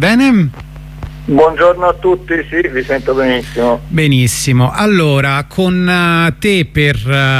Bene? Buongiorno a tutti, sì, vi sento benissimo. Benissimo, allora con te per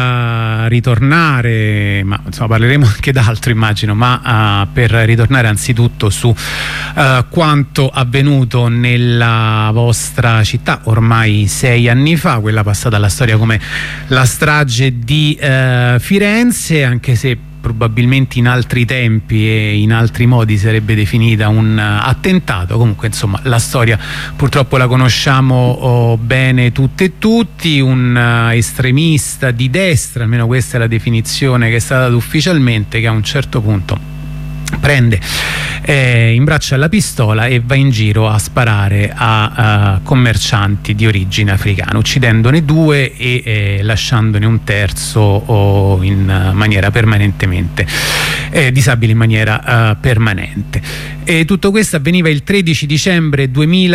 ritornare, ma insomma parleremo anche d'altro immagino, ma per ritornare anzitutto su quanto avvenuto nella vostra città ormai 6 anni fa, quella passata alla storia come la strage di Firenze, anche se probabilmente in altri tempi e in altri modi sarebbe definita un attentato. Comunque insomma la storia purtroppo la conosciamo bene tutte e tutti, un estremista di destra, almeno questa è la definizione che è stata data ufficialmente, che a un certo punto prende in braccio la pistola e va in giro a sparare a commercianti di origine africana, uccidendone 2 e lasciandone un terzo in maniera permanentemente disabile in maniera permanente. E tutto questo avveniva il 13 dicembre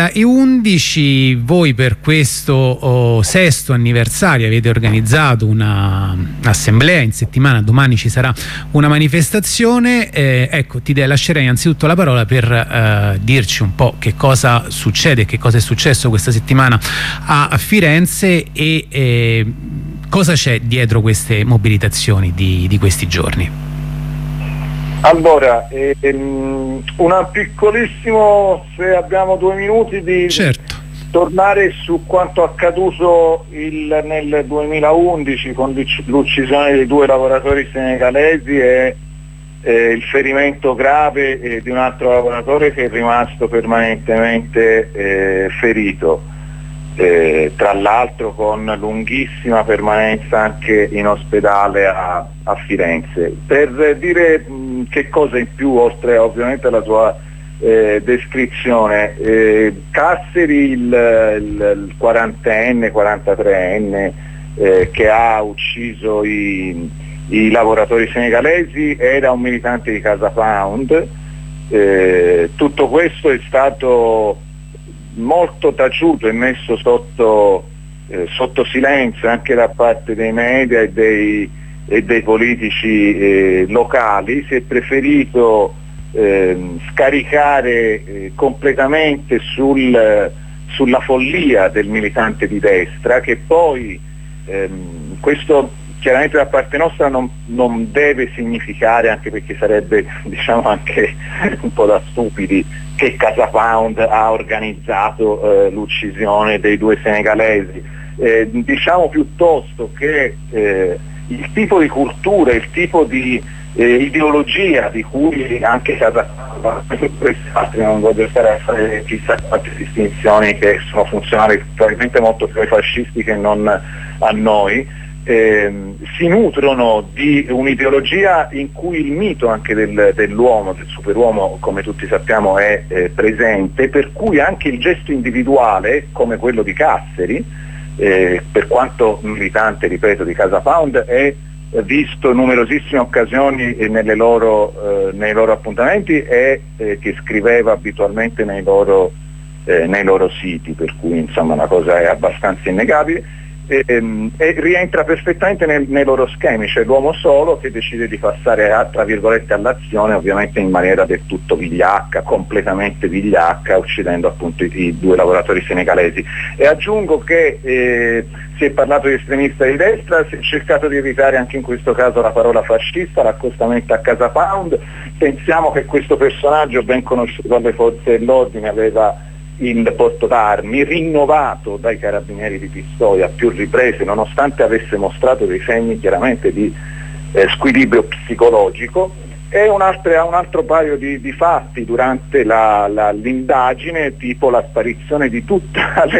2011. Voi per questo 6° anniversario avete organizzato un'assemblea in settimana, domani ci sarà una manifestazione. Ecco, ti lascerei innanzitutto la parola per dirci un po' che cosa succede, che cosa è successo questa settimana a Firenze e cosa c'è dietro queste mobilitazioni di questi giorni. Allora, una piccolissimo, se abbiamo 2 minuti, di tornare su quanto accaduto nel 2011 con l'uccisione dei 2 lavoratori senegalesi e il ferimento grave di un altro lavoratore che è rimasto permanentemente ferito, tra l'altro con lunghissima permanenza anche in ospedale a Firenze. Per dire che cosa in più, oltre ovviamente alla sua descrizione, Casseri, il 40enne, 43enne che ha ucciso i lavoratori senegalesi, era un militante di Casa Pound. Tutto questo è stato molto taciuto e messo sotto silenzio anche da parte dei media e dei politici locali. Si è preferito scaricare completamente sulla follia del militante di destra, che poi questo chiaramente da parte nostra non deve significare, anche perché sarebbe diciamo anche un po' da stupidi, che Casa Pound ha organizzato l'uccisione dei 2 senegalesi. Diciamo piuttosto che il tipo di cultura, il tipo di ideologia di cui anche Casa Pound, non voglio stare a fare chissà quante distinzioni che sono funzionali probabilmente molto più ai fascisti che non a noi, si nutrono di un'ideologia in cui il mito anche dell'uomo, del superuomo, come tutti sappiamo, è presente, per cui anche il gesto individuale, come quello di Casseri, per quanto militante, ripeto, di Casa Pound, è visto in numerosissime occasioni nei loro appuntamenti e che scriveva abitualmente nei loro siti, per cui insomma una cosa è abbastanza innegabile. E rientra perfettamente nei loro schemi. C'è l'uomo solo che decide di passare tra virgolette all'azione, ovviamente in maniera del tutto vigliacca, completamente vigliacca, uccidendo appunto i 2 lavoratori senegalesi. E aggiungo che si è parlato di estremista di destra, si è cercato di evitare anche in questo caso la parola fascista, l'accostamento a Casa Pound. Pensiamo che questo personaggio, ben conosciuto dalle forze dell'ordine, aveva il porto d'armi rinnovato dai carabinieri di Pistoia a più riprese, nonostante avesse mostrato dei segni chiaramente di squilibrio psicologico. E un altro paio di fatti durante l'indagine, tipo la sparizione di tutti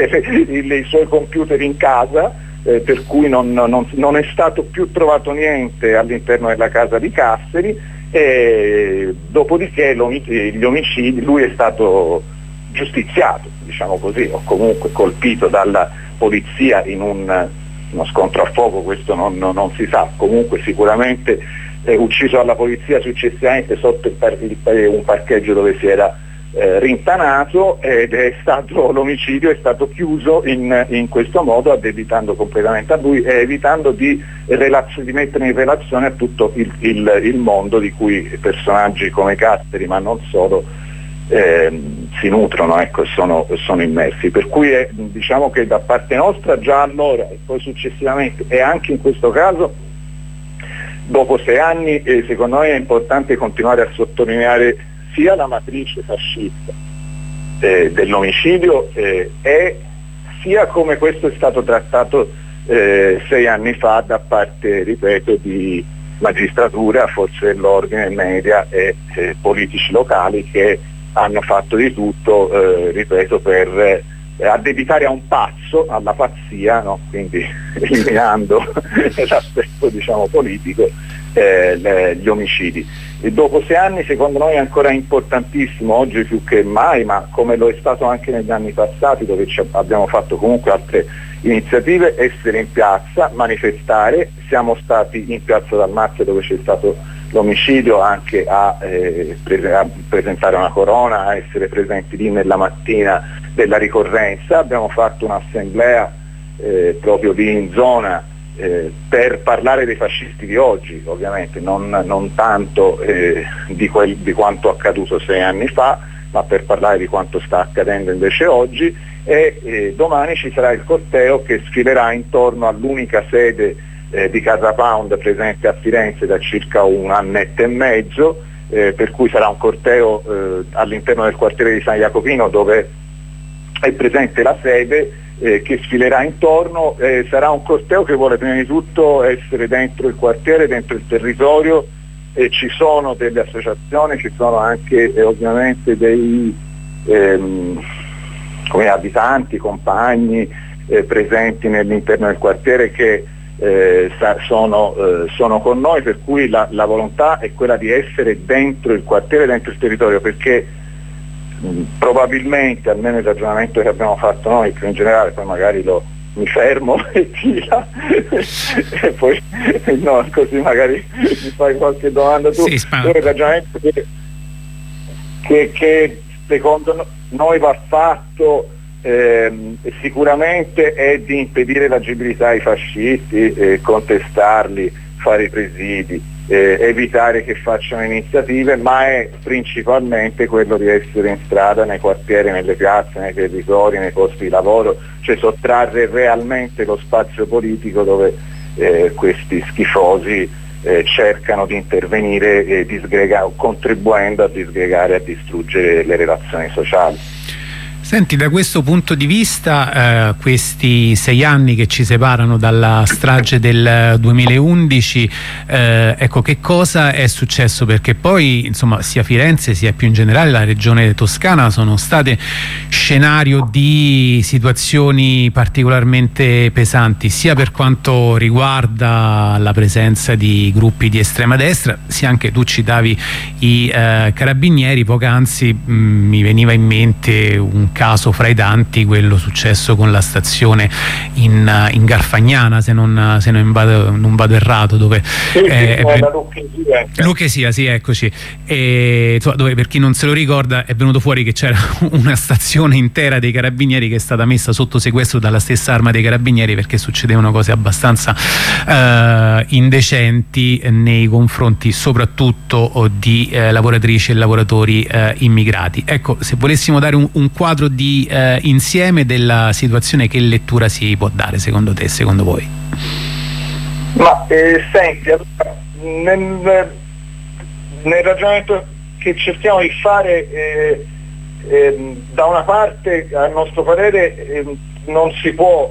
i suoi computer in casa, per cui non è stato più trovato niente all'interno della casa di Casseri, e dopodiché gli omicidi, lui è stato giustiziato, diciamo così, o comunque colpito dalla polizia in uno scontro a fuoco, questo non si sa, comunque sicuramente ucciso dalla polizia successivamente sotto un parcheggio dove si era rintanato, ed l'omicidio è stato chiuso in questo modo, addebitando completamente a lui e evitando di mettere in relazione a tutto il mondo di cui personaggi come Casseri, ma non solo, si nutrono, ecco, sono immersi, per cui diciamo che da parte nostra già allora e poi successivamente e anche in questo caso dopo 6 anni secondo me è importante continuare a sottolineare sia la matrice fascista dell'omicidio e sia come questo è stato trattato 6 anni fa da parte, ripeto, di magistratura, forze dell'ordine, media e politici locali che hanno fatto di tutto, ripeto, per addebitare a un pazzo, alla pazzia, no? Quindi eliminando l'aspetto, diciamo, politico, gli omicidi. E dopo 6 anni secondo noi è ancora importantissimo, oggi più che mai, ma come lo è stato anche negli anni passati, dove abbiamo fatto comunque altre iniziative, essere in piazza, manifestare. Siamo stati in Piazza Dalmazia dove c'è stato l'omicidio anche a presentare una corona, a essere presenti lì nella mattina della ricorrenza. Abbiamo fatto un'assemblea proprio lì in zona per parlare dei fascisti di oggi, ovviamente non tanto di quanto accaduto 6 anni fa, ma per parlare di quanto sta accadendo invece oggi. E domani ci sarà il corteo che sfilerà intorno all'unica sede di Casa Pound presente a Firenze da circa 1 annetto e mezzo, per cui sarà un corteo all'interno del quartiere di San Jacopino dove è presente la sede, che sfilerà intorno. Sarà un corteo che vuole prima di tutto essere dentro il quartiere, dentro il territorio, ci sono delle associazioni, ci sono anche ovviamente dei come abitanti, compagni presenti all'interno del quartiere che sono con noi, per cui la volontà è quella di essere dentro il quartiere, dentro il territorio, perché probabilmente, almeno il ragionamento che abbiamo fatto noi più in generale, poi magari mi fermo e tira e poi no, così magari mi fai qualche domanda tu. Sì, il ragionamento che secondo noi va fatto sicuramente è di impedire l'agibilità ai fascisti, contestarli, fare i presidi, evitare che facciano iniziative, ma è principalmente quello di essere in strada, nei quartieri, nelle piazze, nei territori, nei posti di lavoro, cioè sottrarre realmente lo spazio politico dove questi schifosi cercano di intervenire contribuendo a disgregare e a distruggere le relazioni sociali. Senti, da questo punto di vista, questi 6 anni che ci separano dalla strage del 2011, ecco, che cosa è successo? Perché poi, insomma, sia Firenze sia più in generale la regione toscana sono state scenario di situazioni particolarmente pesanti, sia per quanto riguarda la presenza di gruppi di estrema destra, sia anche tu citavi i carabinieri. Poc'anzi mi veniva in mente un caso fra i tanti, quello successo con la stazione in Garfagnana, se non vado errato, dove Lucchesia, sì, eccoci, dove, per chi non se lo ricorda, è venuto fuori che c'era una stazione intera dei carabinieri che è stata messa sotto sequestro dalla stessa arma dei carabinieri perché succedevano cose abbastanza indecenti nei confronti soprattutto di lavoratrici e lavoratori immigrati. Ecco, se volessimo dare un quadro di insieme della situazione, che lettura si può dare secondo te, secondo voi? Ma senti, nel ragionamento che cerchiamo di fare, da una parte, a nostro parere, non si può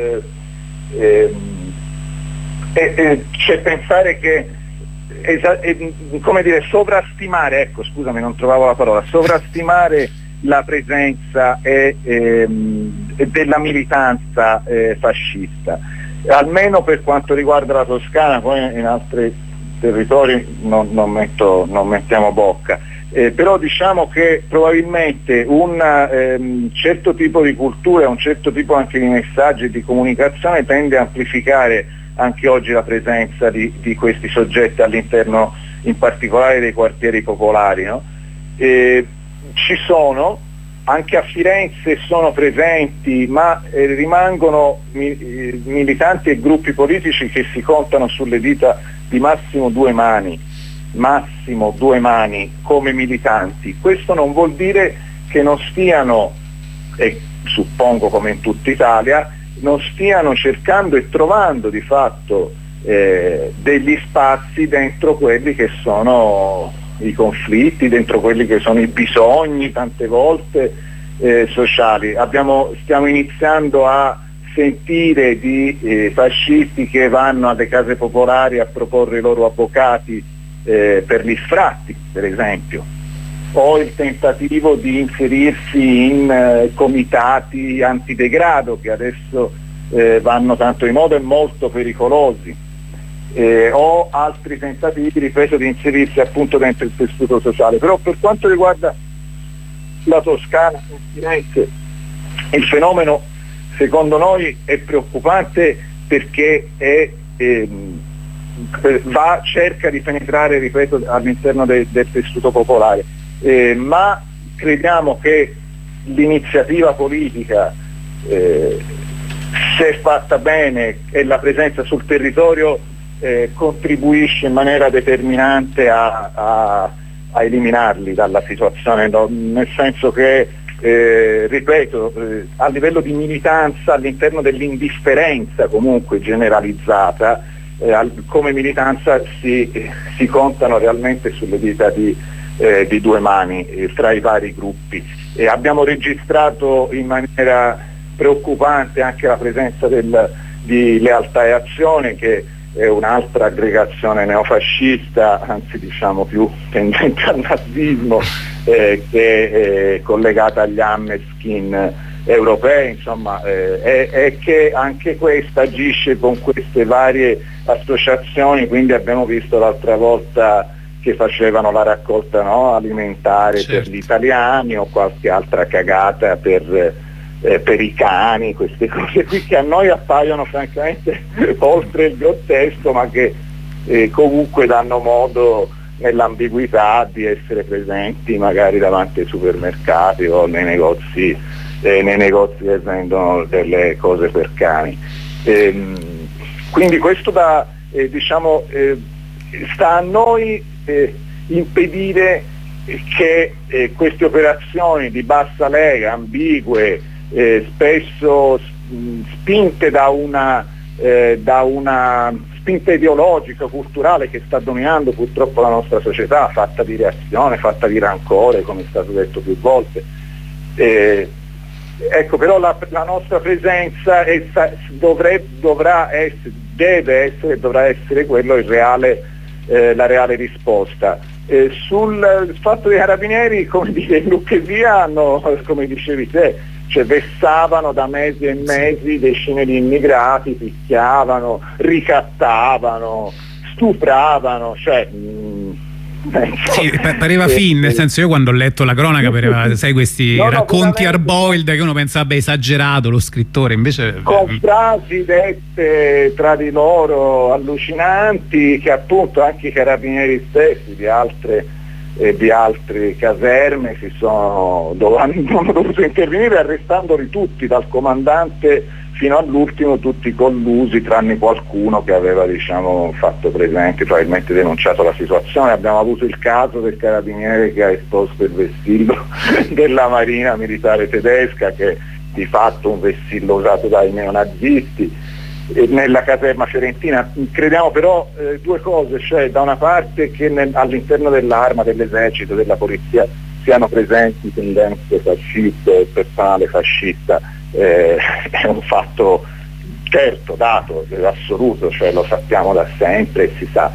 cioè pensare che come dire, sovrastimare, ecco, scusami, non trovavo la parola, sovrastimare la presenza della militanza fascista, almeno per quanto riguarda la Toscana. Poi in altri territori non mettiamo bocca, però diciamo che probabilmente un certo tipo di cultura, un certo tipo anche di messaggi e di comunicazione tende a amplificare anche oggi la presenza di questi soggetti all'interno in particolare dei quartieri popolari, no? Ci sono, anche a Firenze sono presenti, ma rimangono militanti e gruppi politici che si contano sulle dita di massimo 2 mani, massimo 2 mani come militanti. Questo non vuol dire che non stiano, e suppongo come in tutta Italia, non stiano cercando e trovando di fatto degli spazi dentro quelli che sono i conflitti, dentro quelli che sono i bisogni tante volte sociali. Stiamo iniziando a sentire di fascisti che vanno alle case popolari a proporre i loro avvocati per gli sfratti, per esempio, o il tentativo di inserirsi in comitati antidegrado che adesso vanno tanto di moda e molto pericolosi, o altri tentativi, ripeto, di inserirsi appunto dentro il tessuto sociale. Però per quanto riguarda la Toscana, il fenomeno secondo noi è preoccupante perché cerca di penetrare, ripeto, all'interno del tessuto popolare, ma crediamo che l'iniziativa politica, se fatta bene e la presenza sul territorio, contribuisce in maniera determinante a eliminarli dalla situazione, nel senso che ripeto, a livello di militanza, all'interno dell'indifferenza comunque generalizzata, come militanza si contano realmente sulle dita di 2 mani tra i vari gruppi. Abbiamo registrato in maniera preoccupante anche la presenza di Lealtà e Azione, che è un'altra aggregazione neofascista, anzi diciamo più tendente al nazismo, che è collegata agli Hammerskin europei, insomma, e che anche questa agisce con queste varie associazioni. Quindi abbiamo visto l'altra volta che facevano la raccolta, no, alimentare, certo, per gli italiani, o qualche altra cagata per i cani, queste cose qui che a noi appaiono francamente oltre il grottesco, ma che comunque danno modo nell'ambiguità di essere presenti magari davanti ai supermercati o nei negozi che vendono delle cose per cani. Quindi questo sta a noi impedire che queste operazioni di bassa lega, ambigue, spesso spinte da una spinta ideologica, culturale, che sta dominando purtroppo la nostra società, fatta di reazione, fatta di rancore, come è stato detto più volte. Ecco, però la nostra presenza dovrà essere quello la reale risposta. Sul fatto dei carabinieri, come dire, in Lucchesia hanno, come dicevi te, cioè vessavano da mesi e mesi decine di immigrati, picchiavano, ricattavano, stupravano, cioè sì, pareva fin, nel senso, io quando ho letto la cronaca pareva, sai, questi racconti hard-boiled che uno pensava esagerato lo scrittore, invece con frasi dette tra di loro allucinanti, che appunto anche i carabinieri stessi di altre caserme hanno dovuto intervenire, arrestandoli tutti, dal comandante fino all'ultimo, tutti collusi, tranne qualcuno che aveva, diciamo, fatto presente, probabilmente denunciato la situazione. Abbiamo avuto il caso del carabiniere che ha esposto il vessillo della Marina Militare Tedesca, che è di fatto un vessillo usato dai neonazisti, nella caserma fiorentina. Crediamo però 2 cose, cioè da una parte che all'interno dell'arma, dell'esercito, della polizia siano presenti tendenze fasciste, personale fascista, è un fatto certo, dato, assoluto, cioè lo sappiamo da sempre e si sa.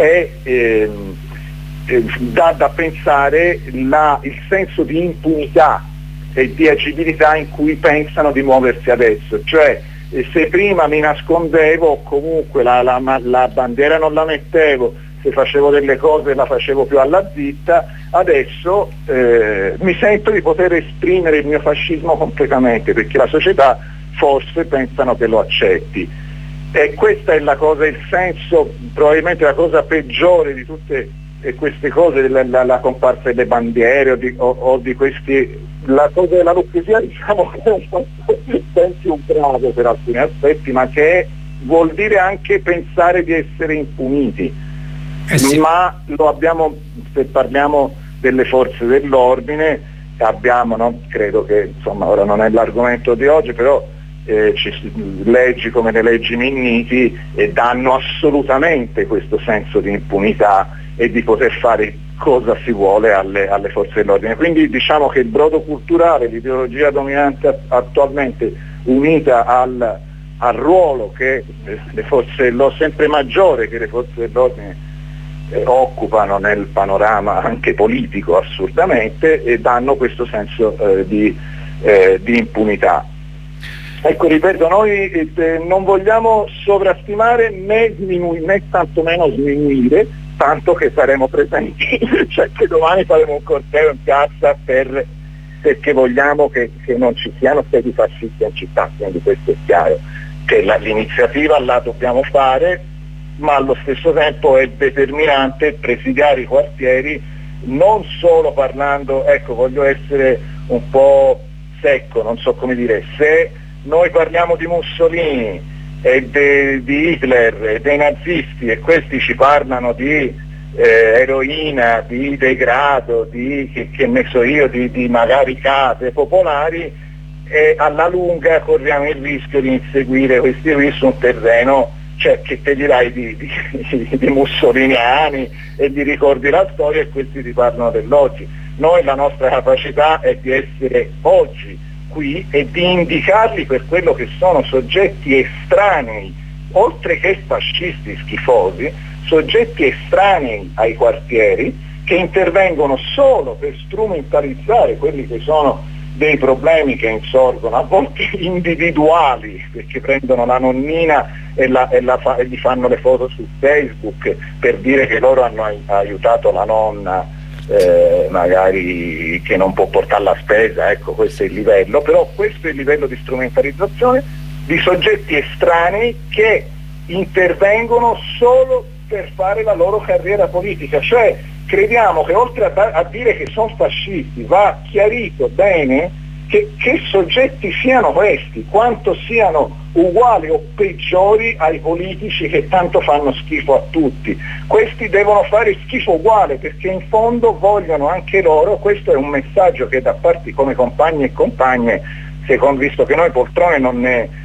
Da pensare il senso di impunità e di agibilità in cui pensano di muoversi adesso, cioè se prima mi nascondevo o comunque la bandiera non la mettevo, se facevo delle cose la facevo più alla zitta, adesso mi sento di poter esprimere il mio fascismo completamente, perché la società forse pensano che lo accetti. E questa è la cosa, il senso, probabilmente la cosa peggiore di tutte queste cose, la comparsa delle bandiere o di questi, la cosa della Lucchesia, diciamo che è un po' più grave per alcuni aspetti, ma che vuol dire anche pensare di essere impuniti. sì. Ma lo abbiamo, se parliamo delle forze dell'ordine, abbiamo, no? Credo che insomma ora non è l'argomento di oggi, però leggi come le leggi Minniti danno assolutamente questo senso di impunità e di poter fare cosa si vuole alle forze dell'ordine. Quindi diciamo che il brodo culturale, l'ideologia dominante attualmente, unita al ruolo che le forze dell'ordine, sempre maggiore che le forze dell'ordine occupano nel panorama anche politico assurdamente, e danno questo senso di impunità. Ecco, ripeto, noi non vogliamo sovrastimare né tantomeno sminuire, tanto che saremo presenti, cioè che domani faremo un corteo in piazza perché vogliamo che non ci siano stati fascisti in città, quindi questo è chiaro, che l'iniziativa la dobbiamo fare, ma allo stesso tempo è determinante presidiare i quartieri, non solo parlando, ecco, voglio essere un po' secco, non so come dire, se noi parliamo di Mussolini e di Hitler e dei nazisti e questi ci parlano di eroina, di degrado, di che ne so io, di magari case popolari, e alla lunga corriamo il rischio di inseguire questi qui su un terreno, cioè che te dirai di mussoliniani, e ti ricordi la storia e questi ti parlano dell'oggi. Noi la nostra capacità è di essere oggi qui e di indicarli per quello che sono, soggetti estranei, oltre che fascisti schifosi, soggetti estranei ai quartieri, che intervengono solo per strumentalizzare quelli che sono dei problemi che insorgono, a volte individuali, perché prendono la nonnina e gli fanno le foto su Facebook per dire che loro hanno aiutato la nonna magari che non può portare la spesa, ecco, questo è il livello, però questo è il livello di strumentalizzazione di soggetti estranei che intervengono solo per fare la loro carriera politica. Cioè crediamo che oltre a dire che sono fascisti va chiarito bene che soggetti siano questi, quanto siano uguali o peggiori ai politici che tanto fanno schifo a tutti. Questi devono fare schifo uguale, perché in fondo vogliono anche loro, questo è un messaggio che da parte come compagni e compagne, visto che noi poltrone non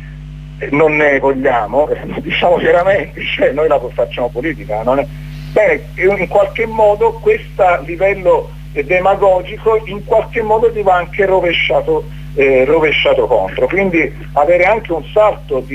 ne vogliamo, diciamo chiaramente, cioè noi facciamo politica, non è bene, in qualche modo questo livello demagogico in qualche modo ti va anche rovesciato contro, quindi avere anche un salto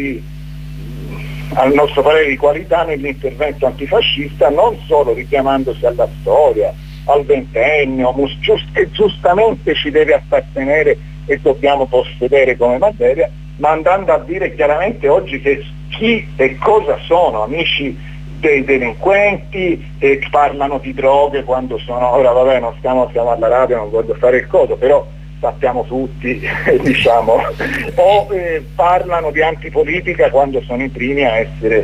al nostro parere di qualità nell'intervento antifascista, non solo richiamandosi alla storia, al ventennio, che giustamente ci deve appartenere e dobbiamo possedere come materia, ma andando a dire chiaramente oggi che chi e cosa sono amici dei delinquenti, e parlano di droghe quando sono, ora vabbè non stiamo alla radio, non voglio fare il coso, però sappiamo tutti diciamo, o parlano di antipolitica quando sono i primi a essere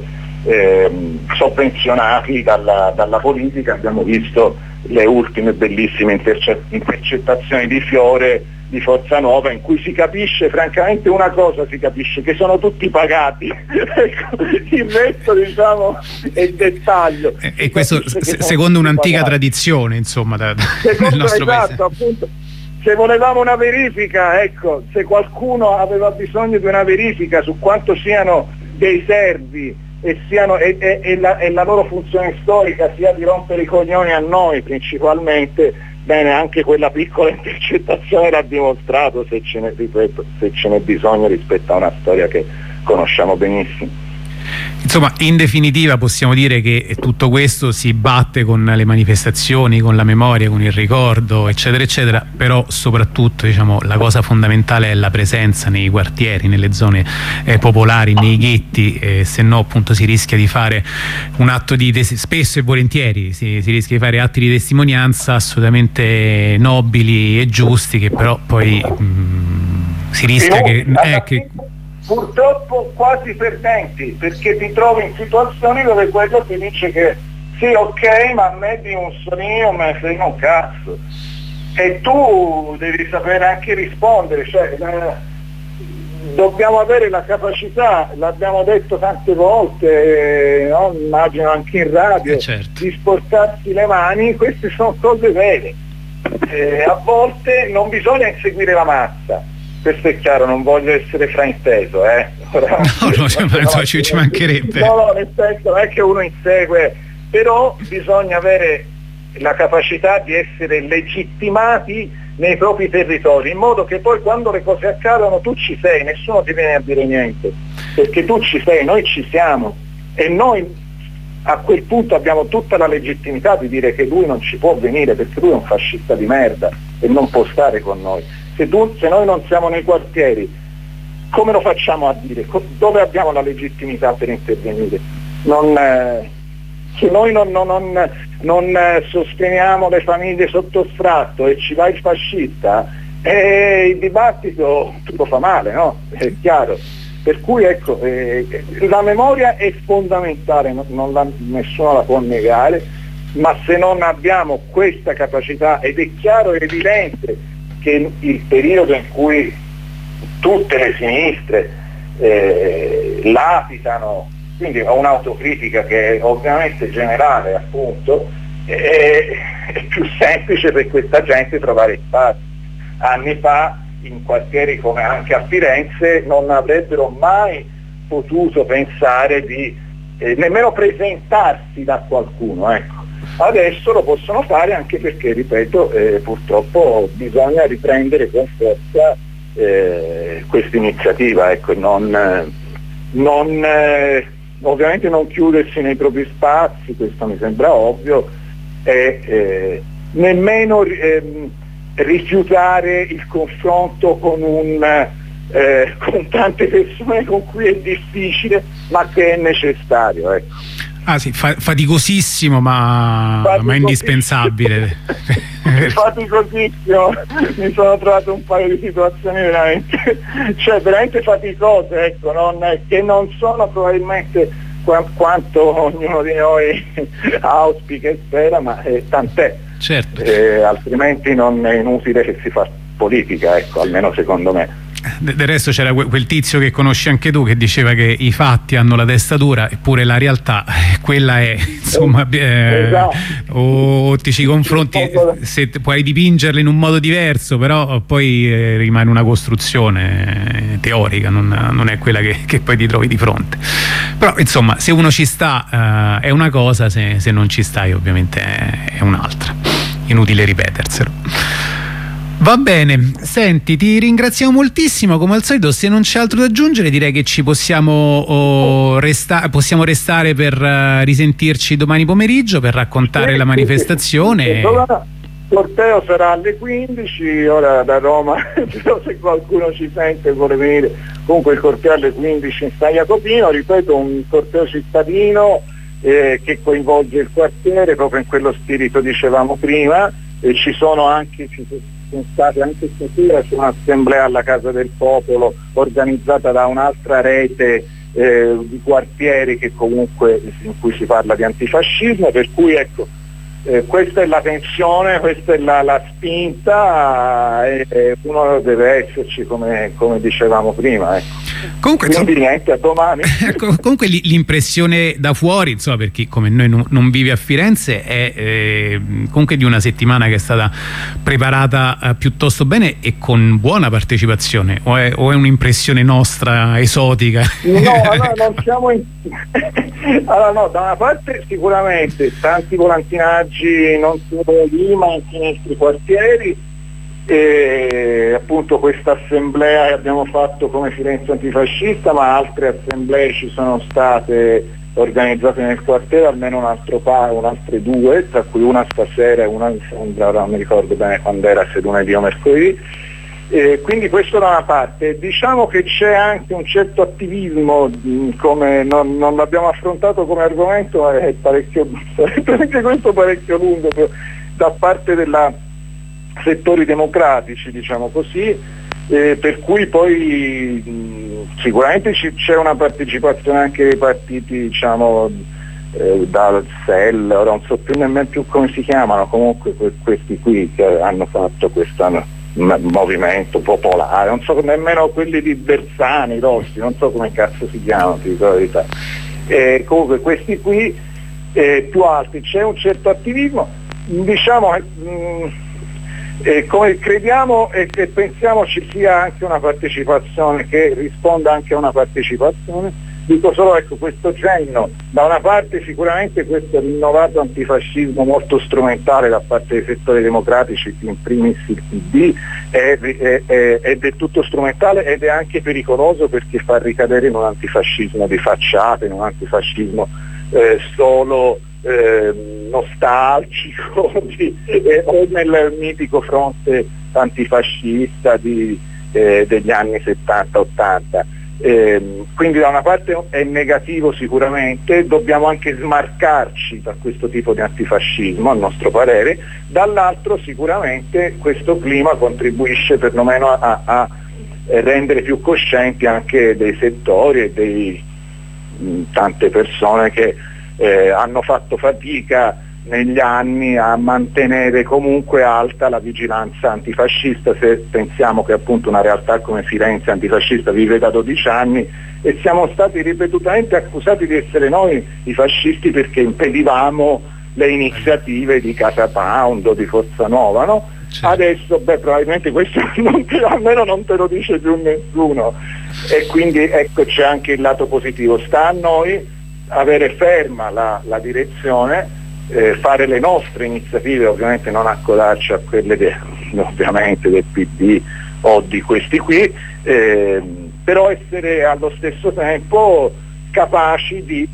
sovvenzionati dalla politica. Abbiamo visto le ultime bellissime intercettazioni di Fiore di Forza Nuova, in cui si capisce, francamente una cosa si capisce, che sono tutti pagati il resto diciamo è dettaglio, e questo secondo un'antica tradizione insomma del nostro paese. Appunto, se volevamo una verifica, ecco, se qualcuno aveva bisogno di una verifica su quanto siano dei servi e la loro funzione storica sia di rompere i coglioni a noi principalmente, bene, anche quella piccola intercettazione l'ha dimostrato, se ce n'è bisogno rispetto a una storia che conosciamo benissimo. Insomma, in definitiva possiamo dire che tutto questo si batte con le manifestazioni, con la memoria, con il ricordo, eccetera eccetera, però soprattutto diciamo la cosa fondamentale è la presenza nei quartieri, nelle zone popolari, nei ghetti, se no appunto si rischia di fare un atto spesso e volentieri si rischia di fare atti di testimonianza assolutamente nobili e giusti, che però poi si rischia che purtroppo quasi perdenti, perché ti trovi in situazioni dove quello ti dice che sì, ok, ma a me di Mussolini non me ne frega un cazzo, e tu devi sapere anche rispondere, cioè dobbiamo avere la capacità, l'abbiamo detto tante volte, no? Immagino anche in radio, certo, di sporcarsi le mani. Queste sono cose vere. A volte non bisogna inseguire la massa, questo è chiaro, non voglio essere frainteso, ci mancherebbe. No, nel senso non è che uno insegue, però bisogna avere la capacità di essere legittimati nei propri territori, in modo che poi quando le cose accadono tu ci sei, nessuno ti viene a dire niente, perché tu ci sei, noi ci siamo, e noi a quel punto abbiamo tutta la legittimità di dire che lui non ci può venire perché lui è un fascista di merda e non può stare con noi. Se noi non siamo nei quartieri, come lo facciamo a dire? Dove abbiamo la legittimità per intervenire? Se noi non sosteniamo le famiglie sotto sfratto e ci va il fascista, il dibattito tutto fa male, no? È chiaro. Per cui ecco, la memoria è fondamentale, nessuno la può negare, ma se non abbiamo questa capacità, ed è chiaro e evidente che il periodo in cui tutte le sinistre latitano, quindi ho un'autocritica che è ovviamente generale, appunto, è più semplice per questa gente trovare spazi. Anni fa in quartieri come anche a Firenze non avrebbero mai potuto pensare di nemmeno presentarsi da qualcuno, ecco. Adesso lo possono fare anche perché, ripeto, purtroppo bisogna riprendere con forza questa iniziativa, ecco, ovviamente non chiudersi nei propri spazi, questo mi sembra ovvio, e nemmeno rifiutare il confronto con tante persone con cui è difficile ma che è necessario, ecco. Ah sì, faticosissimo ma indispensabile. Faticosissimo, mi sono trovato un paio di situazioni veramente faticose, ecco, che non sono probabilmente quanto ognuno di noi auspica e spera, ma tant'è. Certo. Altrimenti non è inutile che si fa politica, ecco, almeno secondo me. Del resto c'era quel tizio che conosci anche tu che diceva che i fatti hanno la testa dura, eppure la realtà quella è, insomma, esatto. O ti ci confronti, se puoi dipingerla in un modo diverso, però poi rimane una costruzione teorica, non è quella che poi ti trovi di fronte. Però insomma, se uno ci sta è una cosa, se non ci stai ovviamente è un'altra, inutile ripeterselo. Va bene, senti, ti ringraziamo moltissimo, come al solito. Se non c'è altro da aggiungere direi che ci possiamo restare per risentirci domani pomeriggio per raccontare la manifestazione. Il corteo sarà alle 15, ora da Roma, però se qualcuno ci sente e vuole venire, comunque il corteo alle 15 in San Jacopino, ripeto, un corteo cittadino che coinvolge il quartiere proprio in quello spirito dicevamo prima, e ci sono state anche stasera un'assemblea alla Casa del Popolo organizzata da un'altra rete di quartieri che comunque in cui si parla di antifascismo, per cui ecco, questa è la tensione, questa è la spinta, e uno deve esserci come dicevamo prima, ecco. Comunque, quindi niente, a domani. Comunque l'impressione da fuori, insomma, per chi come noi non vive a Firenze, è comunque di una settimana che è stata preparata piuttosto bene e con buona partecipazione, o è un'impressione nostra esotica? No, non siamo allora no, da una parte sicuramente tanti volantinaggi non solo lì ma anche nei nostri quartieri, e appunto questa assemblea che abbiamo fatto come Firenze Antifascista, ma altre assemblee ci sono state organizzate nel quartiere, almeno altre due, tra cui una stasera e una mi sembra, ora non mi ricordo bene quando era, se lunedì o mercoledì. Quindi questo da una parte. Diciamo che c'è anche un certo attivismo, come non l'abbiamo affrontato come argomento, ma è parecchio lungo da parte della settori democratici, diciamo così, per cui poi sicuramente c'è una partecipazione anche dei partiti, diciamo, dal SEL, ora non so più nemmeno più come si chiamano, comunque questi qui che hanno fatto questa movimento popolare, non so nemmeno quelli di Bersani, Rossi, non so come cazzo si chiamano, ti dico la verità. Comunque questi qui più alti, c'è un certo attivismo, diciamo come crediamo e pensiamo ci sia anche una partecipazione che risponda anche a una partecipazione. Dico solo, ecco, questo cenno, da una parte sicuramente questo rinnovato antifascismo molto strumentale da parte dei settori democratici, in primis il PD, è del tutto strumentale ed è anche pericoloso perché fa ricadere in un antifascismo di facciata, in un antifascismo solo nostalgico o nel mitico fronte antifascista degli anni 70-80. Quindi da una parte è negativo sicuramente, dobbiamo anche smarcarci da questo tipo di antifascismo a nostro parere, dall'altro sicuramente questo clima contribuisce perlomeno a rendere più coscienti anche dei settori e di tante persone che hanno fatto fatica negli anni a mantenere comunque alta la vigilanza antifascista. Se pensiamo che appunto una realtà come Firenze antifascista vive da 12 anni e siamo stati ripetutamente accusati di essere noi i fascisti perché impedivamo le iniziative di Casa Pound o di Forza Nuova, no? Certo. Adesso probabilmente questo almeno non te lo dice più nessuno, e quindi ecco c'è anche il lato positivo. Sta a noi avere ferma la direzione, fare le nostre iniziative, ovviamente non accodarci a quelle ovviamente del PD o di questi qui, però essere allo stesso tempo capaci di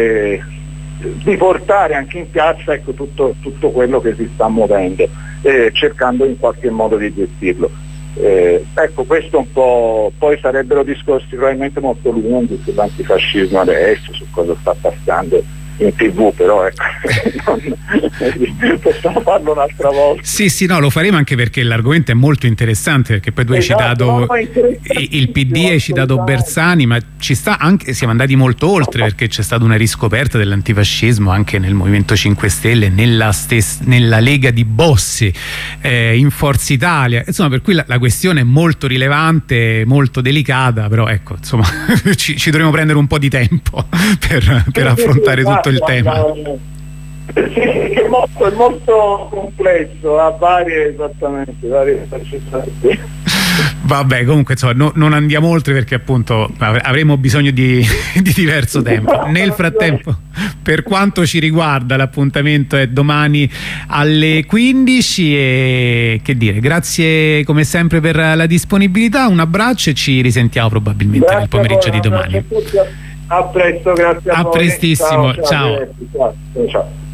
portare anche in piazza, ecco, tutto quello che si sta muovendo, cercando in qualche modo di gestirlo. Ecco, questo un po', poi sarebbero discorsi probabilmente molto lunghi sull'antifascismo adesso, su cosa sta passando in TV, però ecco, possiamo farlo un'altra volta. Sì, no, lo faremo anche perché l'argomento è molto interessante, perché poi tu hai citato il PD, hai citato Bersani, ma ci sta anche, siamo andati molto oltre perché c'è stata una riscoperta dell'antifascismo anche nel Movimento 5 Stelle, nella Lega di Bossi, in Forza Italia, insomma, per cui la questione è molto rilevante, molto delicata, però ecco, insomma ci dovremo prendere un po' di tempo per affrontare tutto il tema. Sì, è molto complesso, ha varie sfaccettature. Vabbè, comunque insomma, non andiamo oltre perché appunto avremo bisogno di diverso tempo. Nel frattempo, per quanto ci riguarda, l'appuntamento è domani alle 15 e che dire, grazie come sempre per la disponibilità, un abbraccio e ci risentiamo probabilmente nel pomeriggio di domani. A presto, grazie a voi. Prestissimo, ciao. Ciao.